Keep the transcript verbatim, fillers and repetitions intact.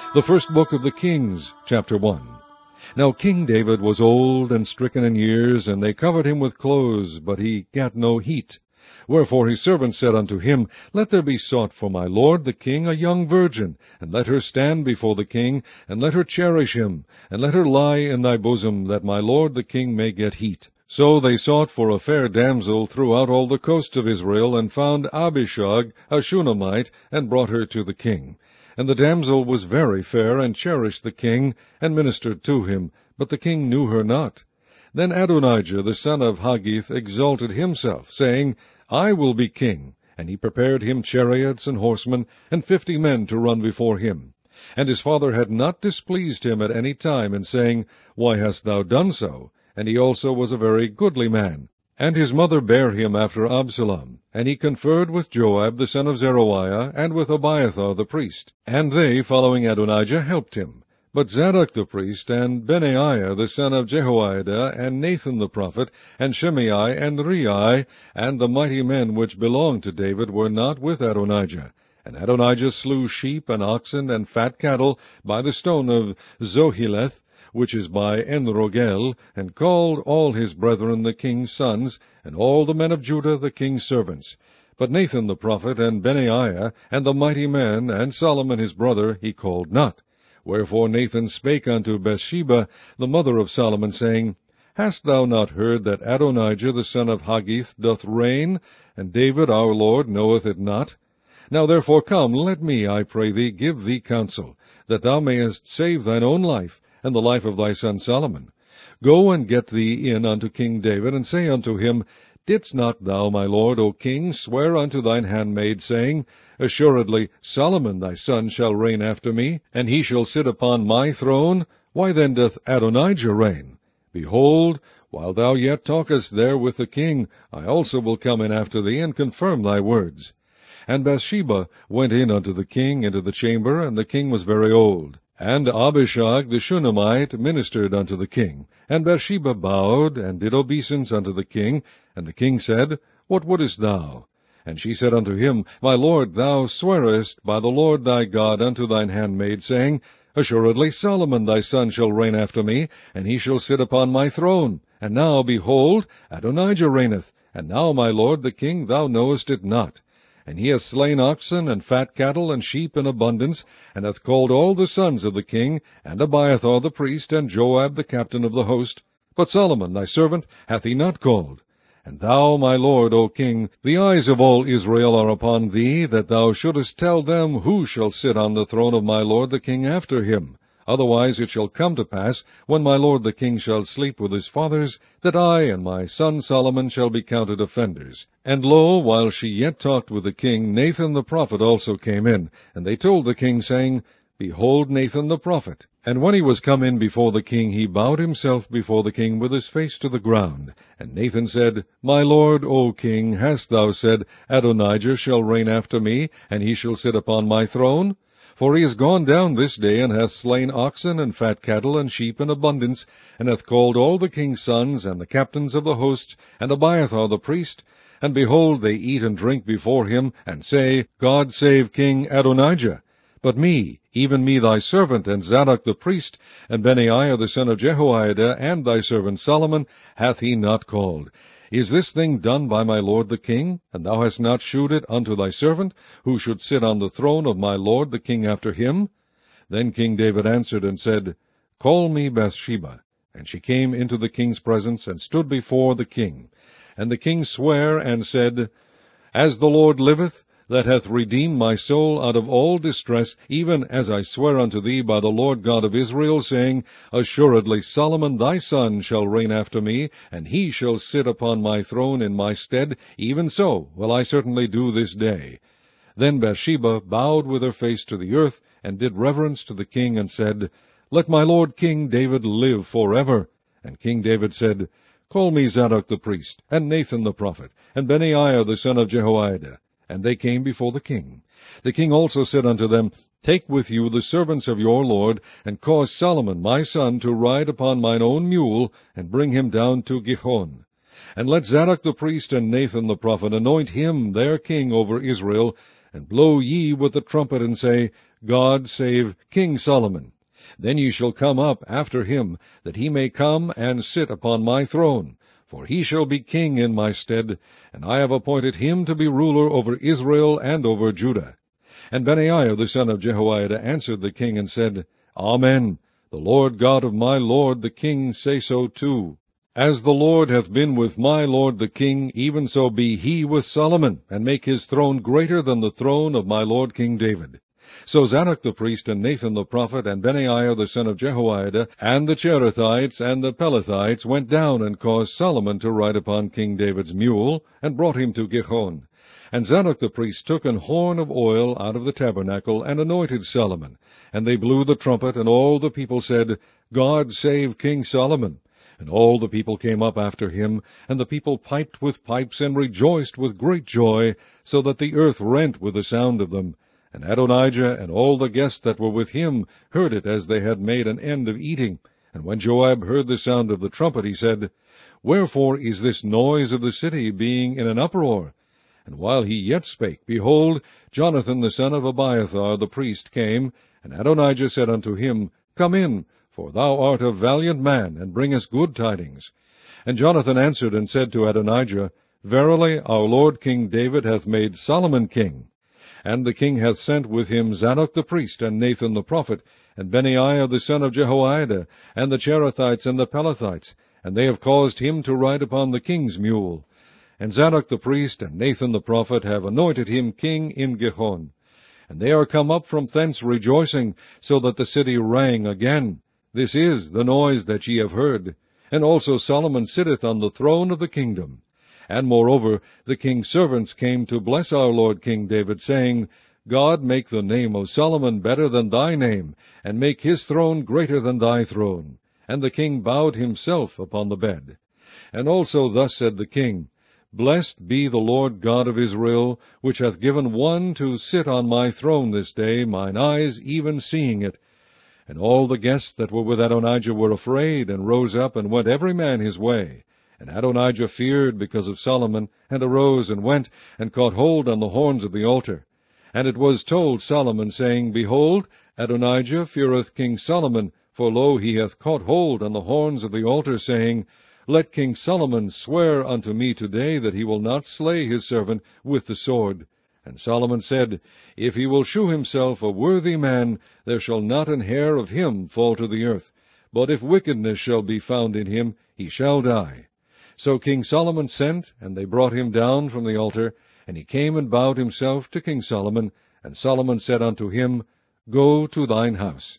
The first book of the Kings, chapter one. Now King David was old and stricken in years, and they covered him with clothes, but he gat no heat. Wherefore his servants said unto him, Let there be sought for my lord the king a young virgin, and let her stand before the king, and let her cherish him, and let her lie in thy bosom, that my lord the king may get heat. So they sought for a fair damsel throughout all the coast of Israel, and found Abishag, a Shunammite, and brought her to the king. And the damsel was very fair, and cherished the king, and ministered to him, but the king knew her not. Then Adonijah the son of Haggith exalted himself, saying, I will be king. And he prepared him chariots and horsemen, and fifty men to run before him. And his father had not displeased him at any time, in saying, Why hast thou done so? And he also was a very goodly man. And his mother bare him after Absalom. And he conferred with Joab the son of Zeruiah, and with Abiathar the priest. And they, following Adonijah, helped him. But Zadok the priest, and Benaiah the son of Jehoiada, and Nathan the prophet, and Shimei, and Rei, and the mighty men which belonged to David, were not with Adonijah. And Adonijah slew sheep and oxen and fat cattle by the stone of Zoheleth, which is by Enrogel, and called all his brethren the king's sons, and all the men of Judah the king's servants. But Nathan the prophet, and Benaiah, and the mighty men, and Solomon his brother, he called not. Wherefore Nathan spake unto Bathsheba, the mother of Solomon, saying, Hast thou not heard that Adonijah the son of Haggith doth reign, and David our Lord knoweth it not? Now therefore come, let me, I pray thee, give thee counsel, that thou mayest save thine own life, and the life of thy son Solomon. Go and get thee in unto King David, and say unto him, Didst not thou, my lord, O king, swear unto thine handmaid, saying, Assuredly Solomon thy son shall reign after me, and he shall sit upon my throne? Why then doth Adonijah reign? Behold, while thou yet talkest there with the king, I also will come in after thee, and confirm thy words. And Bathsheba went in unto the king into the chamber, and the king was very old. And Abishag the Shunammite ministered unto the king. And Bathsheba bowed, and did obeisance unto the king. And the king said, What wouldest thou? And she said unto him, My lord, thou swearest by the Lord thy God unto thine handmaid, saying, Assuredly Solomon thy son shall reign after me, and he shall sit upon my throne. And now, behold, Adonijah reigneth. And now, my lord the king, thou knowest it not. And he hath slain oxen and fat cattle and sheep in abundance, and hath called all the sons of the king, and Abiathar the priest, and Joab the captain of the host. But Solomon thy servant hath he not called. And thou, my lord, O king, the eyes of all Israel are upon thee, that thou shouldest tell them who shall sit on the throne of my lord the king after him. Otherwise it shall come to pass, when my lord the king shall sleep with his fathers, that I and my son Solomon shall be counted offenders. And lo, while she yet talked with the king, Nathan the prophet also came in. And they told the king, saying, Behold Nathan the prophet. And when he was come in before the king, he bowed himself before the king with his face to the ground. And Nathan said, My lord, O king, hast thou said, Adonijah shall reign after me, and he shall sit upon my throne? For he is gone down this day, and hath slain oxen and fat cattle and sheep in abundance, and hath called all the king's sons, and the captains of the host, and Abiathar the priest. And behold, they eat and drink before him, and say, God save King Adonijah. But me, even me thy servant, and Zadok the priest, and Benaiah the son of Jehoiada, and thy servant Solomon, hath he not called. Is this thing done by my lord the king? And thou hast not shewed it unto thy servant, who should sit on the throne of my lord the king after him? Then King David answered and said, Call me Bathsheba. And she came into the king's presence, and stood before the king. And the king sware and said, As the Lord liveth, that hath redeemed my soul out of all distress, even as I swear unto thee by the Lord God of Israel, saying, Assuredly Solomon thy son shall reign after me, and he shall sit upon my throne in my stead, even so will I certainly do this day. Then Bathsheba bowed with her face to the earth, and did reverence to the king, and said, Let my lord King David live forever. And King David said, Call me Zadok the priest, and Nathan the prophet, and Benaiah the son of Jehoiada. And they came before the king. The king also said unto them, Take with you the servants of your lord, and cause Solomon my son to ride upon mine own mule, and bring him down to Gihon. And let Zadok the priest and Nathan the prophet anoint him their king over Israel, and blow ye with the trumpet, and say, God save King Solomon. Then ye shall come up after him, that he may come and sit upon my throne. For he shall be king in my stead, and I have appointed him to be ruler over Israel and over Judah. And Benaiah the son of Jehoiada answered the king, and said, Amen. The Lord God of my lord the king say so too. As the Lord hath been with my lord the king, even so be he with Solomon, and make his throne greater than the throne of my lord King David. So Zadok the priest, and Nathan the prophet, and Benaiah the son of Jehoiada, and the Cherethites and the Pelethites went down and caused Solomon to ride upon King David's mule, and brought him to Gihon. And Zadok the priest took an horn of oil out of the tabernacle, and anointed Solomon. And they blew the trumpet, and all the people said, God save King Solomon. And all the people came up after him, and the people piped with pipes, and rejoiced with great joy, so that the earth rent with the sound of them. And Adonijah and all the guests that were with him heard it as they had made an end of eating. And when Joab heard the sound of the trumpet, he said, Wherefore is this noise of the city being in an uproar? And while he yet spake, behold, Jonathan the son of Abiathar the priest came, and Adonijah said unto him, Come in, for thou art a valiant man, and bringest good tidings. And Jonathan answered and said to Adonijah, Verily our lord King David hath made Solomon king. And the king hath sent with him Zadok the priest, and Nathan the prophet, and Benaiah the son of Jehoiada, and the Cherethites and the Pelethites, and they have caused him to ride upon the king's mule. And Zadok the priest and Nathan the prophet have anointed him king in Gihon. And they are come up from thence rejoicing, so that the city rang again. This is the noise that ye have heard. And also Solomon sitteth on the throne of the kingdom. And moreover, the king's servants came to bless our lord King David, saying, God make the name of Solomon better than thy name, and make his throne greater than thy throne. And the king bowed himself upon the bed. And also thus said the king, Blessed be the Lord God of Israel, which hath given one to sit on my throne this day, mine eyes even seeing it. And all the guests that were with Adonijah were afraid, and rose up, and went every man his way. And Adonijah feared because of Solomon, and arose, and went, and caught hold on the horns of the altar. And it was told Solomon, saying, Behold, Adonijah feareth King Solomon, for lo, he hath caught hold on the horns of the altar, saying, Let King Solomon swear unto me today that he will not slay his servant with the sword. And Solomon said, If he will shew himself a worthy man, there shall not an hair of him fall to the earth. But if wickedness shall be found in him, he shall die. So King Solomon sent, and they brought him down from the altar, and he came and bowed himself to King Solomon. And Solomon said unto him, Go to thine house.